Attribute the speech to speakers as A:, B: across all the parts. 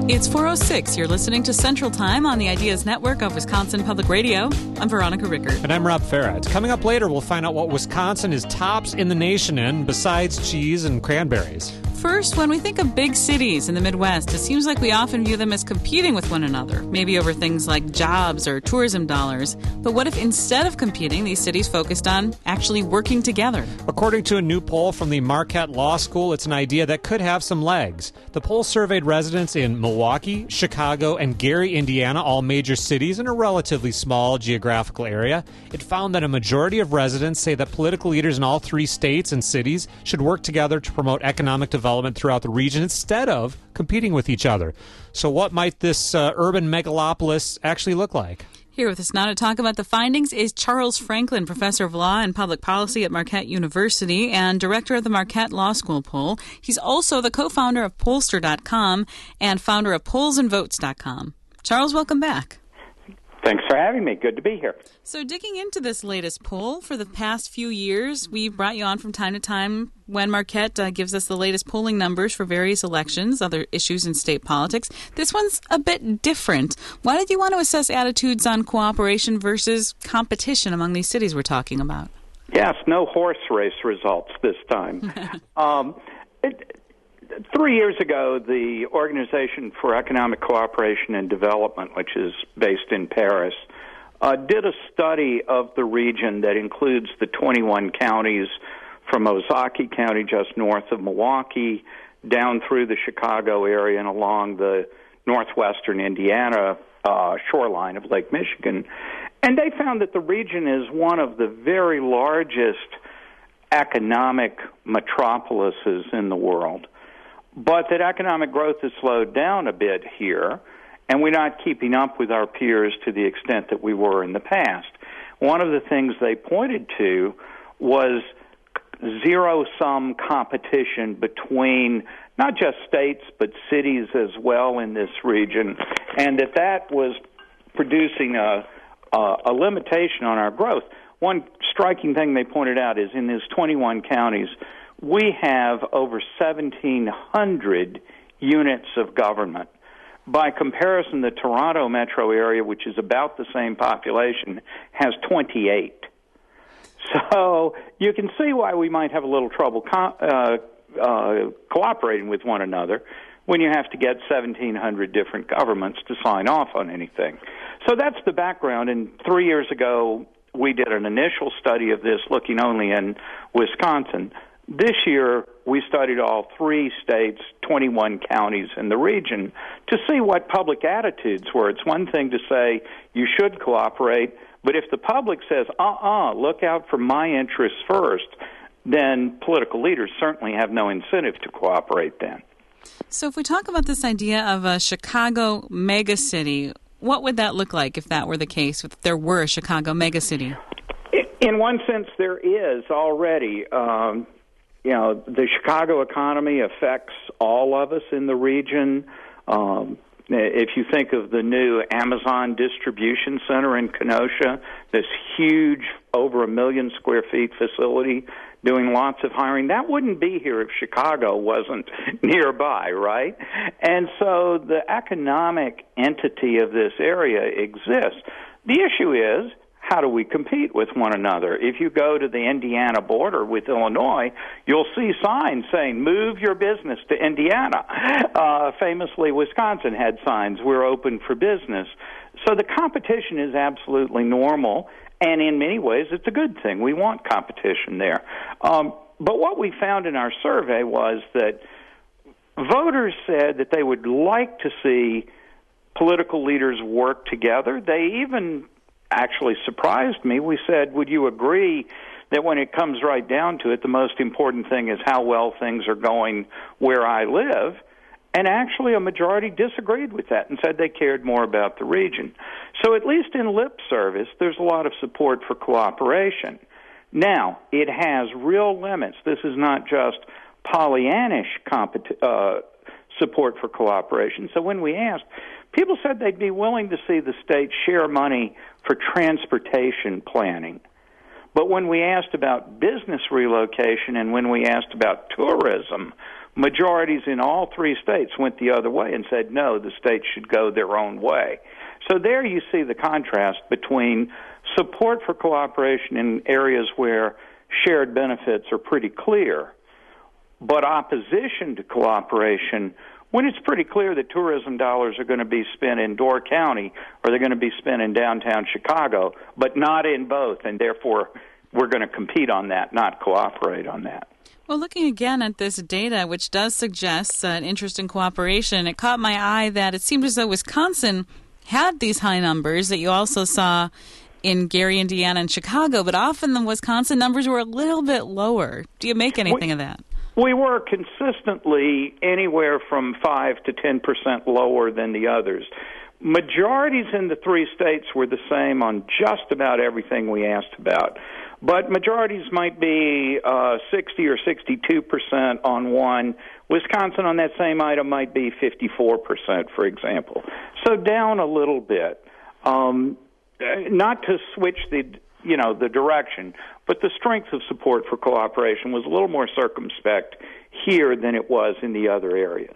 A: It's 4:06. You're listening to Central Time on the Ideas Network of Wisconsin Public Radio. I'm Veronica Rickert.
B: And I'm Rob Farrett. Coming up later, we'll find out what Wisconsin is tops in the nation in, besides cheese and cranberries.
A: First, when we think of big cities in the Midwest, it seems like we often view them as competing with one another, maybe over things like jobs or tourism dollars. But what if instead of competing, these cities focused on actually working together?
B: According to a new poll from the Marquette Law School, it's an idea that could have some legs. The poll surveyed residents in Milwaukee, Chicago, and Gary, Indiana, all major cities in a relatively small geographical area. It found that a majority of residents say that political leaders in all three states and cities should work together to promote economic development throughout the region instead of competing with each other. So what might this urban megalopolis actually look like?
A: Here with us now to talk about the findings is Charles Franklin, professor of law and public policy at Marquette University and director of the Marquette Law School poll. He's also the co-founder of Pollster.com and founder of PollsAndVotes.com. Charles, welcome back.
C: Thanks for having me. Good to be here.
A: So digging into this latest poll, for the past few years, we've brought you on from time to time when Marquette gives us the latest polling numbers for various elections, other issues in state politics. This one's a bit different. Why did you want to assess attitudes on cooperation versus competition among these cities we're talking about?
C: Yes, no horse race results this time. 3 years ago, the Organization for Economic Cooperation and Development, which is based in Paris, did a study of the region that includes the 21 counties from Ozaukee County just north of Milwaukee down through the Chicago area and along the northwestern Indiana shoreline of Lake Michigan. And they found that the region is one of the very largest economic metropolises in the world, but that economic growth has slowed down a bit here, and we're not keeping up with our peers to the extent that we were in the past. One of the things they pointed to was zero-sum competition between not just states but cities as well in this region, and that was producing a limitation on our growth. One striking thing they pointed out is in these 21 counties, we have over 1,700 units of government. By comparison, the Toronto metro area, which is about the same population, has 28. So you can see why we might have a little trouble cooperating with one another when you have to get 1,700 different governments to sign off on anything. So that's the background, and 3 years ago we did an initial study of this looking only in Wisconsin. This year, we studied all three states, 21 counties in the region, to see what public attitudes were. It's one thing to say you should cooperate, but if the public says, look out for my interests first, then political leaders certainly have no incentive to cooperate then.
A: So if we talk about this idea of a Chicago megacity, what would that look like if that were the case, if there were a Chicago megacity?
C: In one sense, there is already. The Chicago economy affects all of us in the region. If you think of the new Amazon distribution center in Kenosha, this huge, over 1 million square feet facility doing lots of hiring, that wouldn't be here if Chicago wasn't nearby, right? And so the economic entity of this area exists. The issue is, how do we compete with one another? If you go to the Indiana border with Illinois, you'll see signs saying, move your business to Indiana. Famously, Wisconsin had signs, we're open for business. So the competition is absolutely normal, and in many ways it's a good thing. We want competition there. But what we found in our survey was that voters said that they would like to see political leaders work together. They even actually surprised me. We said, would you agree that when it comes right down to it, the most important thing is how well things are going where I live? And actually a majority disagreed with that and said they cared more about the region. So at least in lip service, there's a lot of support for cooperation. Now, it has real limits. This is not just Pollyannish support for cooperation. So when we asked, people said they'd be willing to see the state share money for transportation planning. But when we asked about business relocation and when we asked about tourism, majorities in all three states went the other way and said, no, the states should go their own way. So there you see the contrast between support for cooperation in areas where shared benefits are pretty clear, but opposition to cooperation when it's pretty clear that tourism dollars are going to be spent in Door County or they're going to be spent in downtown Chicago, but not in both, and therefore we're going to compete on that, not cooperate on that.
A: Well, looking again at this data, which does suggest an interest in cooperation, it caught my eye that it seemed as though Wisconsin had these high numbers that you also saw in Gary, Indiana, and Chicago, but often the Wisconsin numbers were a little bit lower. Do you make anything of that?
C: We were consistently anywhere from 5 to 10% lower than the others. Majorities in the three states were the same on just about everything we asked about. But majorities might be 60 or 62% on one. Wisconsin on that same item might be 54%, for example. So down a little bit. Not to switch the direction, but the strength of support for cooperation was a little more circumspect here than it was in the other areas.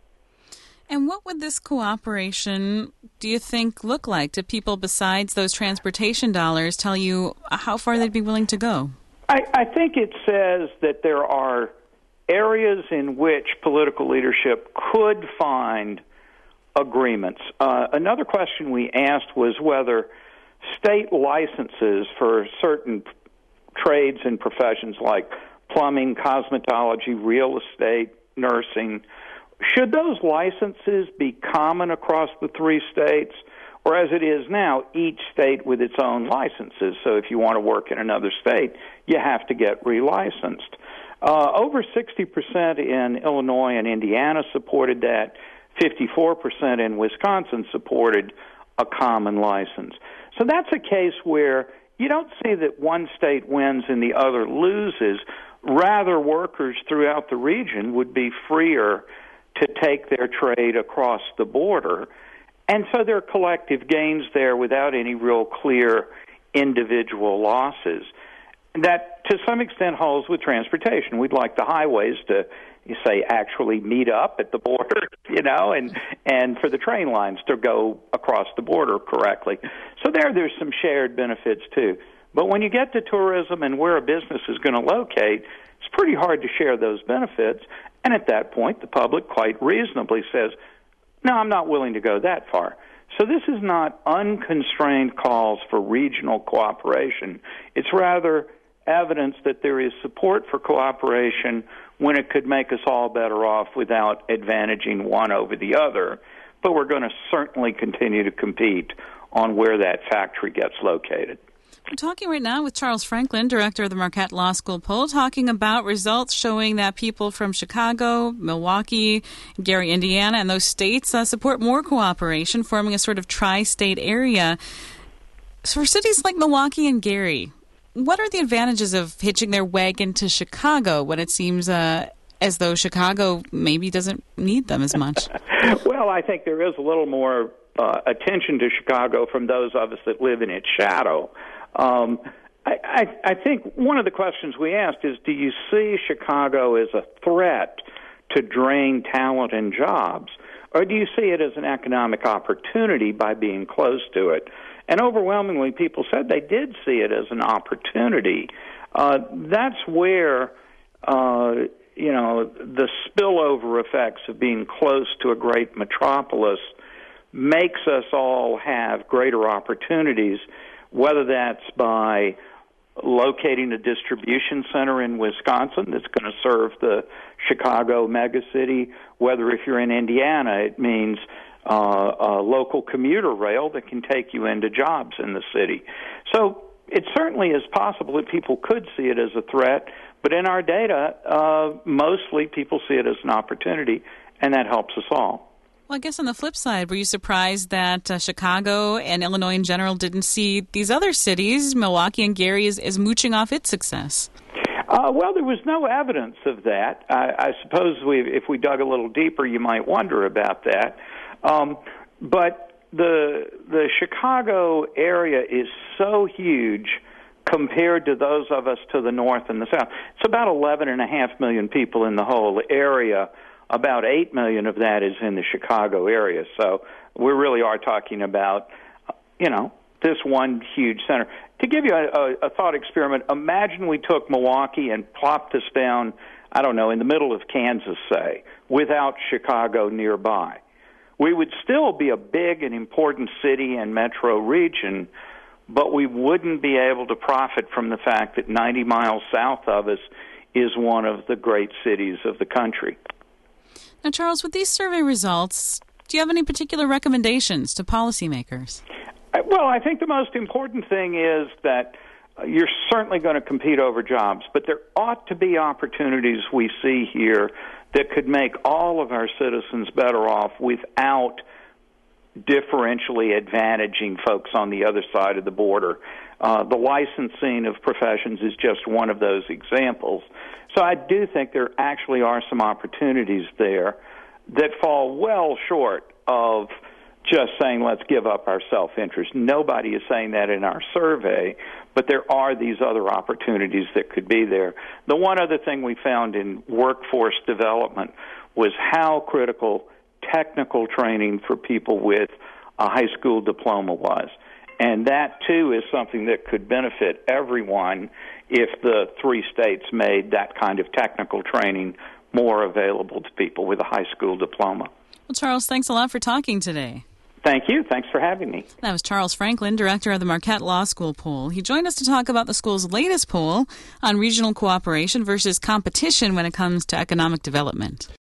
A: And what would this cooperation, do you think, look like? Do people, besides those transportation dollars, tell you how far they'd be willing to go?
C: I think it says that there are areas in which political leadership could find agreements. Another question we asked was whether state licenses for certain trades and professions like plumbing, cosmetology, real estate, nursing, should those licenses be common across the three states, or as it is now, each state with its own licenses? So if you want to work in another state, you have to get relicensed. Over 60% in Illinois and Indiana supported that. 54% in Wisconsin supported a common license. So that's a case where you don't see that one state wins and the other loses. Rather, workers throughout the region would be freer to take their trade across the border. And so there are collective gains there without any real clear individual losses. That, to some extent, holds with transportation. We'd like the highways to, say, actually meet up at the border, and for the train lines to go across the border correctly. So there's some shared benefits, too. But when you get to tourism and where a business is going to locate, it's pretty hard to share those benefits. And at that point, the public quite reasonably says, no, I'm not willing to go that far. So this is not unconstrained calls for regional cooperation. It's rather evidence that there is support for cooperation when it could make us all better off without advantaging one over the other. But we're going to certainly continue to compete on where that factory gets located.
A: We're talking right now with Charles Franklin, director of the Marquette Law School poll, talking about results showing that people from Chicago, Milwaukee, Gary, Indiana, and those states support more cooperation, forming a sort of tri-state area. So for cities like Milwaukee and Gary, what are the advantages of hitching their wagon to Chicago when it seems as though Chicago maybe doesn't need them as much?
C: Well, I think there is a little more attention to Chicago from those of us that live in its shadow. I think one of the questions we asked is, do you see Chicago as a threat to drain talent and jobs, or do you see it as an economic opportunity by being close to it? And overwhelmingly, people said they did see it as an opportunity. That's where, the spillover effects of being close to a great metropolis makes us all have greater opportunities, whether that's by locating a distribution center in Wisconsin that's going to serve the Chicago megacity, whether if you're in Indiana, it means a local commuter rail that can take you into jobs in the city. So it certainly is possible that people could see it as a threat, but in our data, mostly people see it as an opportunity, and that helps us all.
A: Well, I guess on the flip side, were you surprised that Chicago and Illinois in general didn't see these other cities, Milwaukee and Gary, as mooching off its success?
C: Well, there was no evidence of that. I suppose if we dug a little deeper, you might wonder about that. But the Chicago area is so huge compared to those of us to the north and the south. It's about 11.5 million people in the whole area. About 8 million of that is in the Chicago area. So we really are talking about, this one huge center. To give you a thought experiment, imagine we took Milwaukee and plopped us down, I don't know, in the middle of Kansas, say, without Chicago nearby. We would still be a big and important city and metro region, but we wouldn't be able to profit from the fact that 90 miles south of us is one of the great cities of the country.
A: Now, Charles, with these survey results, do you have any particular recommendations to policymakers?
C: Well, I think the most important thing is that you're certainly going to compete over jobs, but there ought to be opportunities we see here that could make all of our citizens better off without differentially advantaging folks on the other side of the border. The licensing of professions is just one of those examples. So I do think there actually are some opportunities there that fall well short of just saying let's give up our self-interest. Nobody is saying that in our survey, but there are these other opportunities that could be there. The one other thing we found in workforce development was how critical technical training for people with a high school diploma was. And that, too, is something that could benefit everyone if the 3 states made that kind of technical training more available to people with a high school diploma.
A: Well, Charles, thanks a lot for talking today.
C: Thank you. Thanks for having me.
A: That was Charles Franklin, director of the Marquette Law School poll. He joined us to talk about the school's latest poll on regional cooperation versus competition when it comes to economic development.